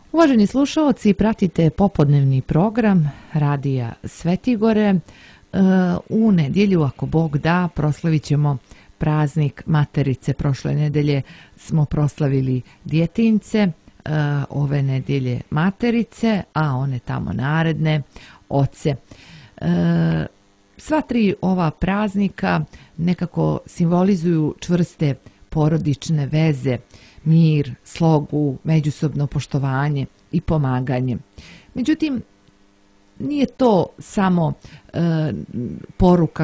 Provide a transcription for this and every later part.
Uvaženi slušaoci, pratite popodnevni program Radija Svetigore. U nedjelju, ako Bog da, proslavit ćemo praznik Materice. Prošle nedelje smo proslavili Djetinjce, ove nedjelje Materice, a one tamo naredne Oce. Sva tri ova praznika nekako simbolizuju čvrste porodične veze, mir, slogu, međusobno poštovanje i pomaganje. Međutim, nije to samo poruka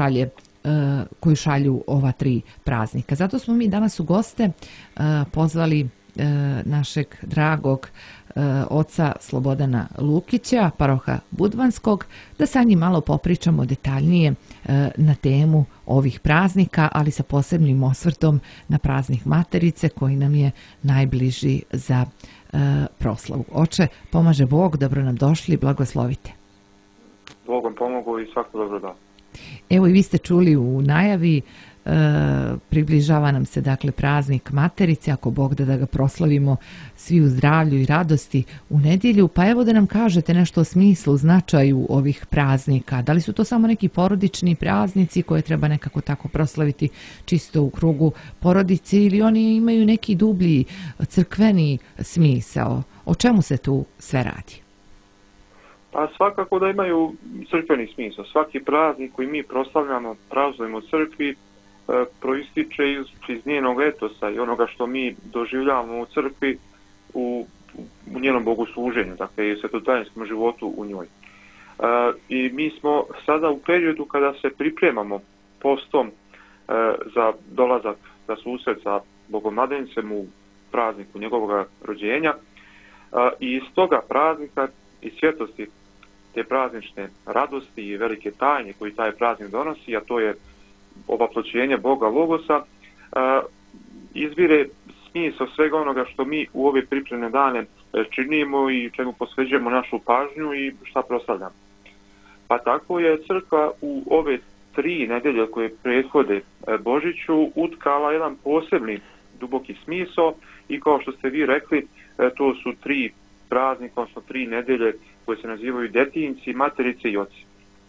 koju šalju ova tri praznika. Zato smo mi danas u goste pozvali našeg dragog oca Slobodana Lukića, paroha Budvanskog, da sa njim malo popričamo detaljnije na temu ovih praznika, ali sa posebnim osvrtom na praznik Materice koji nam je najbliži za proslavu. Oče, pomaže Bog, dobro nam došli, blagoslovite. Bogom pomogu i svako dobro da. Evo i vi ste čuli u najavi, približava nam se dakle praznik Materice, ako Bog da ga proslavimo svi u zdravlju i radosti u nedjelju, pa evo da nam kažete nešto o smislu, značaju ovih praznika. Da li su to samo neki porodični praznici koje treba nekako tako proslaviti čisto u krugu porodice ili oni imaju neki dublji crkveni smisao? O čemu se tu sve radi? Pa svakako da imaju crkveni smisao. Svaki praznik koji mi proslavljamo, praznujemo u crkvi, proističe iz njenog etosa i onoga što mi doživljavamo u crkvi u njenom bogosluženju, dakle i u svetotajinskom životu u njoj. I mi smo sada u periodu kada se pripremamo postom za dolazak za susret sa Bogomladencem u prazniku njegovog rođenja i iz toga praznika i svjetlosti te praznične radosti i velike tajne koji taj praznik donosi, a to je obaploćenje Boga Logosa, izvire smisao svega onoga što mi u ove pripremne dane činimo i čemu posveđujemo našu pažnju i šta proslavljamo. Pa tako je crkva u ove tri nedelje koje prethode Božiću utkala jedan posebni duboki smisao i kao što ste vi rekli, to su tri praznika, odnosno tri nedelje koje se nazivaju Djetinjci, Materice i Oci.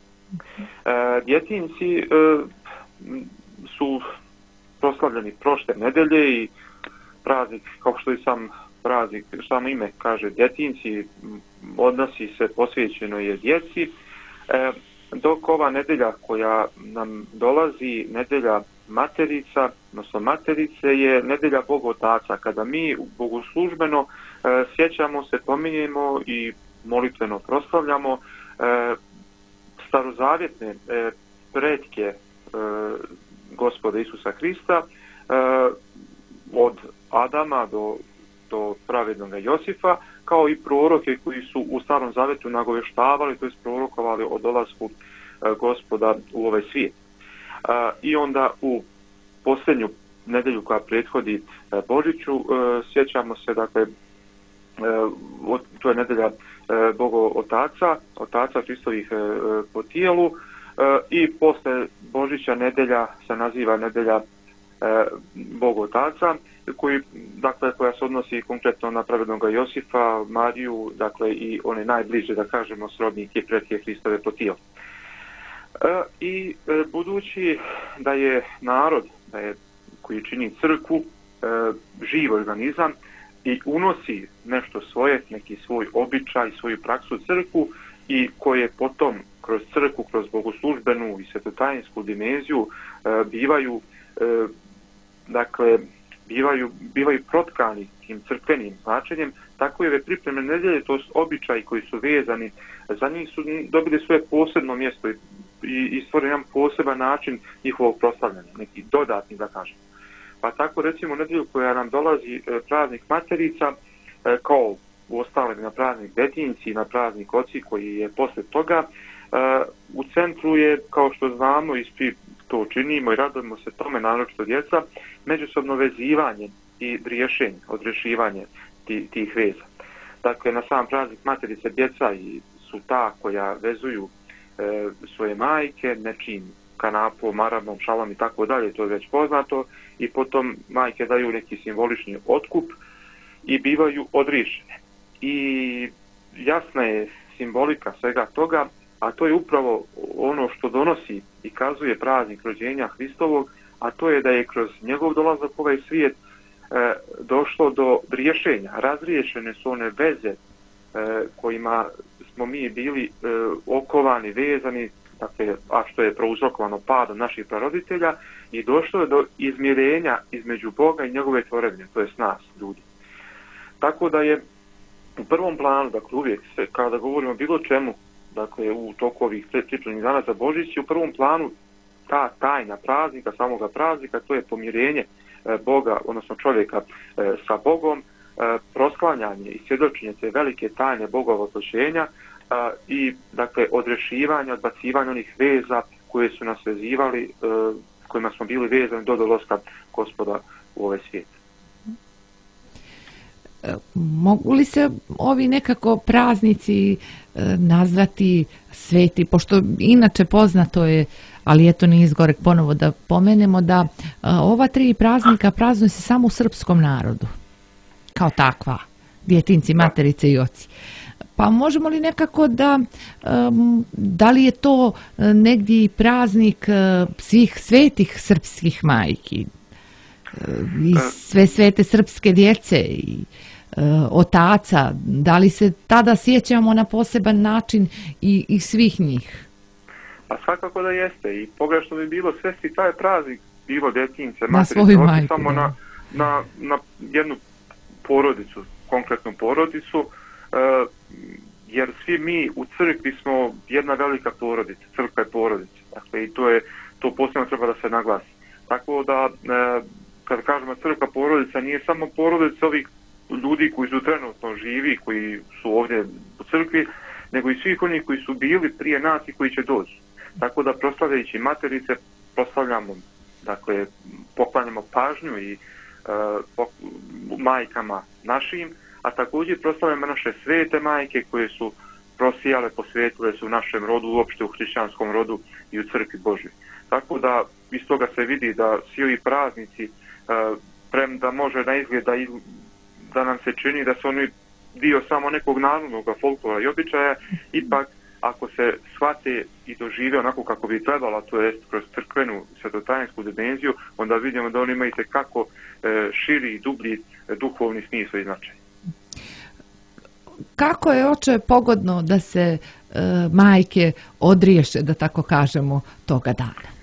Djetinjci su proslavljeni prošle nedelje i praznik, kao što i sam praznik, samo ime kaže Djetinjci, odnosi se posvećeno je djeci, dok ova nedelja koja nam dolazi, nedelja Materica, odnosno Materice, je nedelja Boga Otaca, kada mi bogoslužbeno sjećamo se, pominjemo i molitveno proslavljamo starozavjetne pretke Gospoda Isusa Hrista, od Adama do pravednoga Josifa, kao i proroke koji su u Starom Zavjetu nagoveštavali, to je prorokovali o dolasku Gospoda u ovaj svijet. I onda u posljednju nedelju koja prethodi Božiću sjećamo se, dakle, to je nedelja Boga Otaca Hristovih po tijelu, i posle Božića nedelja se naziva nedelja Boga Otaca, koja se odnosi konkretno na pravednoga Josifa, Mariju, dakle i one najbliže, da kažemo, srodnike i pretke Hristove po tijelu. I budući da je narod koji čini crkvu živ organizam i unosi nešto svoje, neki svoj običaj, svoju praksu crkvu i koje potom kroz crkvu, kroz bogoslužbenu i svetotajinsku dimenziju bivaju protkani tim crkvenim značenjem, tako je ove pripremne nedelje, to su običaji koji su vezani za njih, su dobili svoje posebno mjesto i stvoren jedan poseban način njihovog proslavljanja, neki dodatni, da kažem. Pa tako recimo nedjelju koja nam dolazi praznik Materica, kao u ostalim na praznik Djetinjci i na praznik Oci koji je posle toga, u centru je, kao što znamo i svi to činimo i radujemo se tome, naročito djeca, međusobno vezivanje i odrješivanje tih veza. Dakle, na sam praznik Materice djeca su ta koja vezuju svoje majke nečim kanapom, maramom, šalom i tako dalje, to je već poznato, i potom majke daju neki simbolični otkup i bivaju odriješene. i jasna je simbolika svega toga, a to je upravo ono što donosi i kazuje praznik rođenja Hristovog, a to je da je kroz njegov dolazak u ovaj svijet došlo do rješenja. Razriješene su one veze kojima smo mi bili okovani, vezani, dakle, a što je prouzrokovano padom naših praroditelja, i došlo je do izmirenja između Boga i njegove tvorevine, to je nas, ljudi. Tako da je u prvom planu, dakle uvijek kada govorimo o bilo čemu, dakle u toku ovih pripremnih dana za Božić, u prvom planu ta tajna praznika, samoga praznika, to je pomirenje Boga, odnosno čovjeka sa Bogom, prosklanjanje i svjedočenje te velike tajne Bogova otpočenja i dakle odrešivanje, odbacivanje onih veza koje su nas vezivali, kojima smo bili vezani do dolaska Gospoda u ovaj svijet. Mogu li se ovi nekako praznici nazvati sveti, pošto inače poznato je, ali eto nije izgorek ponovo da pomenemo da ova 3 praznika praznuju se samo u srpskom narodu, kao takva, djetinci, materice i oci. Pa možemo li nekako da li je to negdje praznik svih svetih srpskih majki i sve svete srpske djece i otaca, da li se tada sjećamo na poseban način i svih njih? Pa svakako da jeste, i pogrešno bi bilo svesti taj praznik, bilo djetince, materice, samo na jednu porodicu, konkretnu porodicu, jer svi mi u crkvi smo jedna velika porodica, crkva je porodica, dakle i to posebno treba da se naglasi. Tako da, kad kažemo crkva porodica, nije samo porodica ovih ljudi koji su trenutno živi, koji su ovdje u crkvi, nego i svih onih koji su bili prije nas i koji će doći. Tako da proslavljajući materice, proslavljamo, dakle, poklanjamo pažnju i majkama našim, a također proslavljamo naše svete majke koje su prosijale, posvetile su u našem rodu, uopšte u hrišćanskom rodu i u crkvi Božoj. Tako da iz toga se vidi da svi ovi praznici, premda može na izgled da nam se čini da su oni dio samo nekog narodnog folklora i običaja, ipak ako se shvate i dožive onako kako bi trebala, to jest kroz crkvenu svetotajansku dimenziju, onda vidimo da oni imaju itekako širi i dublji duhovni smisao i značaj. Kako je, oče, pogodno da se majke odriješe, da tako kažemo, toga dana?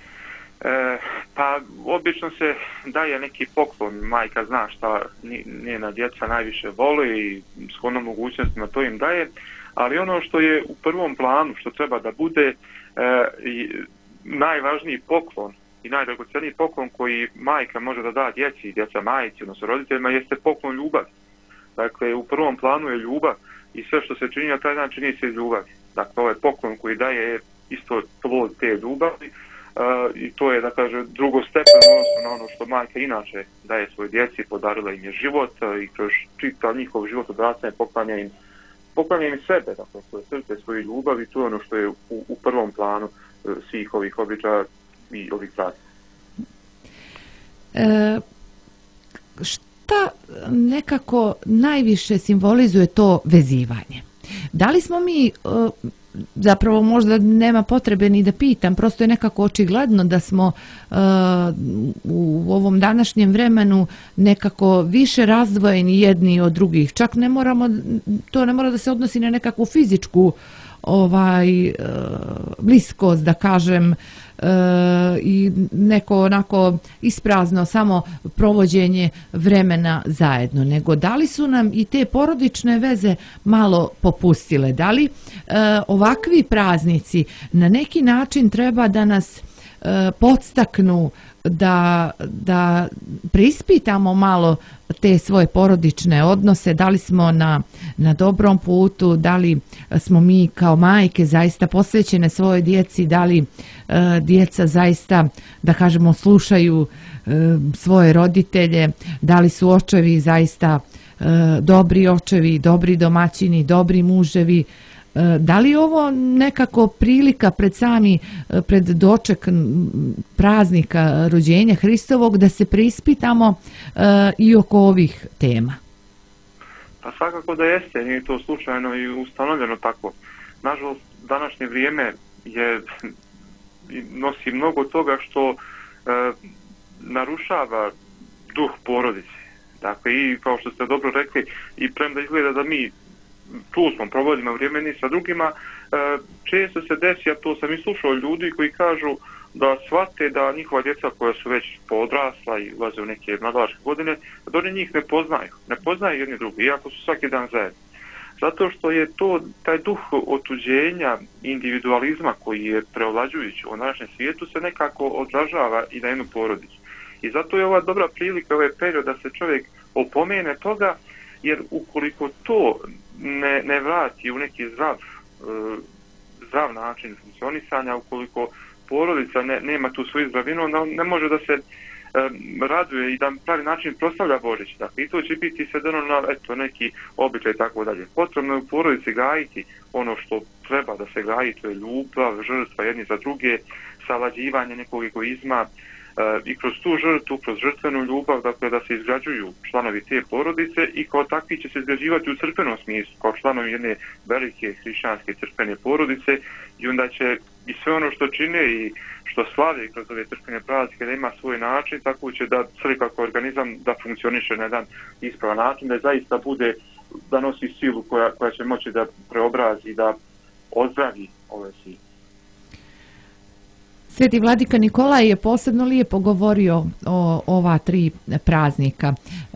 Pa obično se daje neki poklon, majka zna šta njena djeca najviše vole i shodno mogućnostima to im daje, ali ono što je u prvom planu, što treba da bude najvažniji poklon i najdragoceniji poklon koji majka može da da djeci i djeca majci, odnosno roditeljima, jeste poklon ljubavi. Dakle, u prvom planu je ljubav i sve što se čini na taj dan čini se iz ljubavi. Dakle, ovaj poklon koji daje je isto plod te ljubavi i to je, da kaže, drugostepeno odnosno na ono što majka inače daje svoj djeci, podarila im je život i kroz čitav njihov život odrastanja poklanja im sebe, dakle, svoje srce, svoju ljubav, i to je ono što je u prvom planu svih ovih običaja i ovih praznika. Šta nekako najviše simbolizuje to vezivanje? Da li smo mi, zapravo možda nema potrebe ni da pitam, prosto je nekako očigledno da smo u ovom današnjem vremenu nekako više razdvojeni jedni od drugih. Čak to ne mora da se odnosi na nekakvu fizičku bliskost, da kažem, i neko onako isprazno samo provođenje vremena zajedno, nego da li su nam i te porodične veze malo popustile? Da li ovakvi praznici na neki način treba da nas podstaknu da preispitamo malo te svoje porodične odnose, da li smo na dobrom putu, da li smo mi kao majke zaista posvećene svojoj djeci, da li djeca zaista, da kažemo, slušaju svoje roditelje, da li su očevi zaista dobri očevi, dobri domaćini, dobri muževi. Da li je ovo nekako prilika pred doček praznika rođenja Hristovog da se preispitamo i oko ovih tema? Pa svakako da jeste, nije to slučajno i ustanovljeno tako. Nažalost, današnje vrijeme nosi mnogo toga što narušava duh porodice. Dakle, i kao što ste dobro rekli, i premda izgleda da mi tu smo, provodimo vrijeme ni sa drugima, često se desi, a to sam i slušao ljudi koji kažu da shvate da njihova djeca koja su već podrasla i ulaze u neke mladalačke godine, da oni njih ne poznaju jedni drugi, iako su svaki dan zajedno. Zato što je to taj duh otuđenja, individualizma koji je preovlađujući u današnjem svijetu se nekako odražava i na jednu porodicu. I zato je ova dobra prilika, ovaj period da se čovjek opomene toga, jer ukoliko to ne vrati u neki zdrav način funkcionisanja, ukoliko porodica nema tu svoju zdravinu, onda ne može da se raduje i da pravi način proslavlja Božić. Dakle, i to će biti svedeno na neki običaj i tako dalje. Potrebno je u porodici gajiti ono što treba da se gaji, to je ljubav, žrtva jedni za druge, savlađivanje nekog egoizma, i kroz tu žrtvu, kroz žrtvenu ljubav, dakle da se izgrađuju članovi te porodice i kao takvi će se izgrađivati u crkvenom smislu, kao članovi jedne velike hrišćanske crkvene porodice, i onda će i sve ono što čine i što slave kroz ove crkvene praznike da ima svoj način, tako će da crkva kao organizam da funkcioniše na jedan ispravan način, da zaista bude, da nosi silu koja će moći da preobrazi, da ozdravi ove sile. Sveti vladika Nikolaj je posebno lijepo govorio o ova 3 praznika.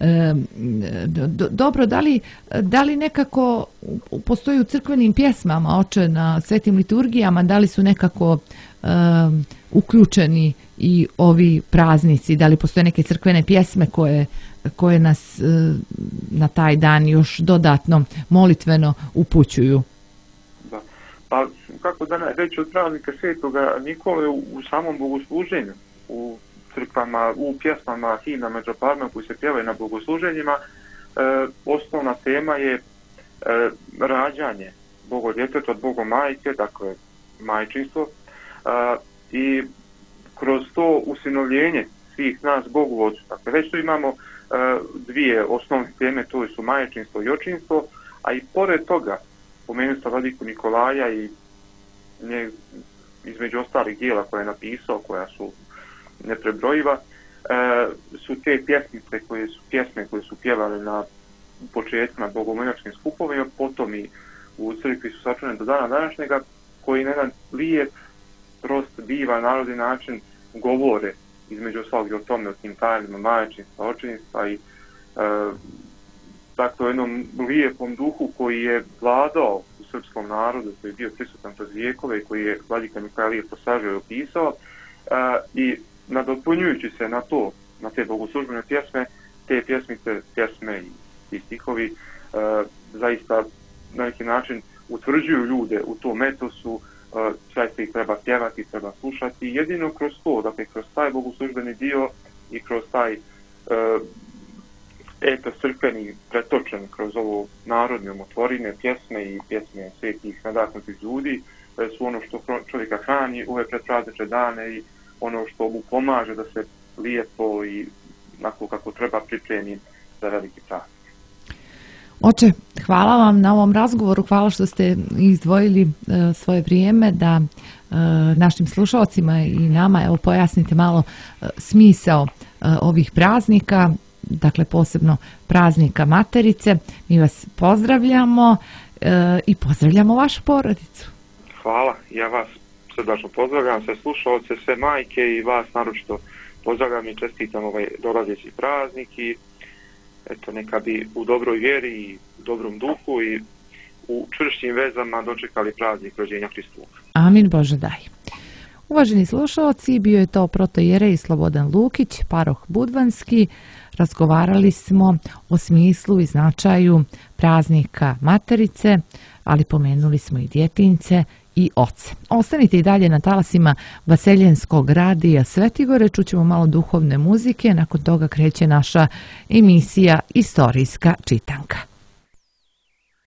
Dobro, da li nekako postoji u crkvenim pjesmama, oče, na svetim liturgijama, da li su nekako uključeni i ovi praznici, da li postoje neke crkvene pjesme koje nas na taj dan još dodatno molitveno upućuju? Pa kako da reći od praznika Svetoga Nikole u samom bogosluženju, u crkvama, u pjesmama, himnama, džaparima koji se pjevaju na bogosluženjima, osnovna tema je rađanje Bogodjeteta od Bogomajke, dakle majčinstvo, i kroz to usinovljenje svih nas Bogu Otcu. Dakle, već tu imamo 2 osnovne teme, to su majčinstvo i očinstvo, a i pored toga spomenuo sam vladiku Nikolaja i između ostalih dijela koje je napisao, koja su neprebrojiva, su te pjesme koje su pjevali na početku na bogomoljačkim skupovima, potom i u crkvi su sačuvane do dana današnjega, koji na jedan lijep, prost, divan, narodni način govore između ostalog o tome, o tim tajnima majčinstva, očinstva i dakle, u jednom lijepom duhu koji je vladao u srpskom narodu, koji je bio prisutan kroz vijekove i koji je vladika Nikolaj lijepo sažio i opisao, i nadopunjujući se na to, na te bogoslužbene pjesme, te pjesme i stihovi zaista na neki način utvrđuju ljude u tom etosu, zaista ih treba pjevati, treba slušati, jedino kroz to, dakle kroz taj bogoslužbeni dio i kroz taj etos crkveni pretočen kroz ovo narodne umotvorine, pjesme i pjesme svetih nadahnutih ljudi, su ono što čovjeka hrani ove predpraznične dane i ono što mu pomaže da se lijepo i onako kako treba pripremi za veliki praznik. Oče, hvala vam na ovom razgovoru, hvala što ste izdvojili svoje vrijeme da našim slušalcima i nama pojasnite malo smisao ovih praznika, dakle posebno praznika Materice. Mi vas pozdravljamo i pozdravljamo vašu porodicu. Hvala, ja vas srdačno pozdravljam, sve slušalce, sve majke i vas naročito pozdravljam i čestitam ovaj dolazeći praznik i eto, neka bi u dobroj vjeri i u dobrom duhu i u čvršćim vezama dočekali praznik rođenja Hristovog. Amin, Bože daj. Uvaženi slušalci, bio je to protoijerej Slobodan Lukić, paroh Budvanski. Razgovarali smo o smislu i značaju praznika Materice, ali pomenuli smo i djetinjce i oce. Ostanite i dalje na talasima Vaseljenskog radija Svetigore, čućemo malo duhovne muzike, nakon toga kreće naša emisija Istorijska čitanka.